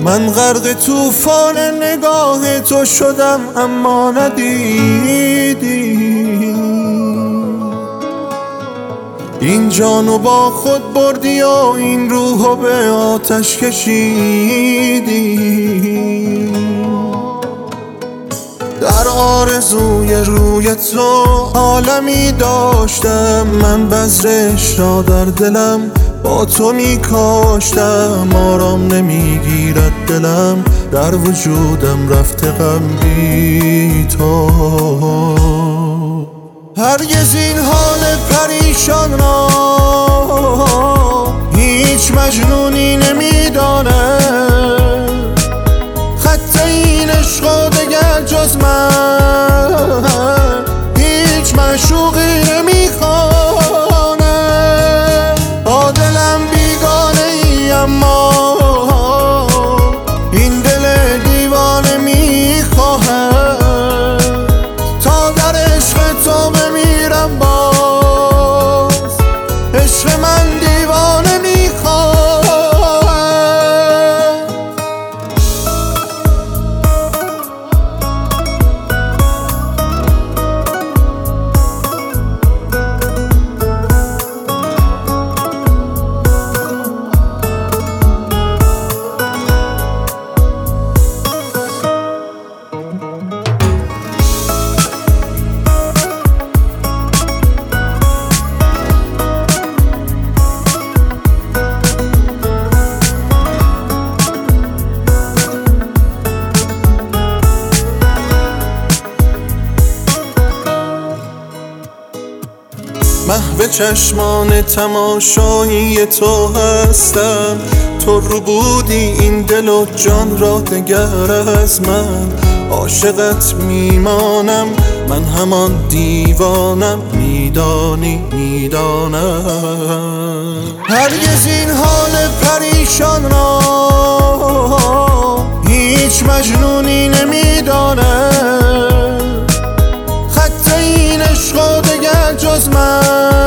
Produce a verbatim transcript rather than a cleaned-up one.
من غرق طوفان نگاه تو شدم اما ندیدی. این جانو با خود بردی و این روحو به آتش کشیدی. در آرزوی روی تو عالمی داشتم، من بذرش را در دلم با تو می کاشتم. آرام نمیگیرد دلم، در وجودم رفته غم بی تو. هرگز این حال پریشان را هیچ مجنونی نمیدانه. خط این عشق و دگر جز من هیچ معشوقی نمیخوانه. با دلم بیگانه ای اما این دل دیوانه میخواهد تا در عشق تو بمیرم. باز عشق من دیوانه میخواهد. محو چشمان تماشایی تو هستم. تو رو بودی این دل و جان را دگر از من. عاشقت میمانم من همان دیوانم، میدانی میدانم. هرگز این حال پریشان را هیچ مجنونی نمیدانه. خط این عشق و دگر جز من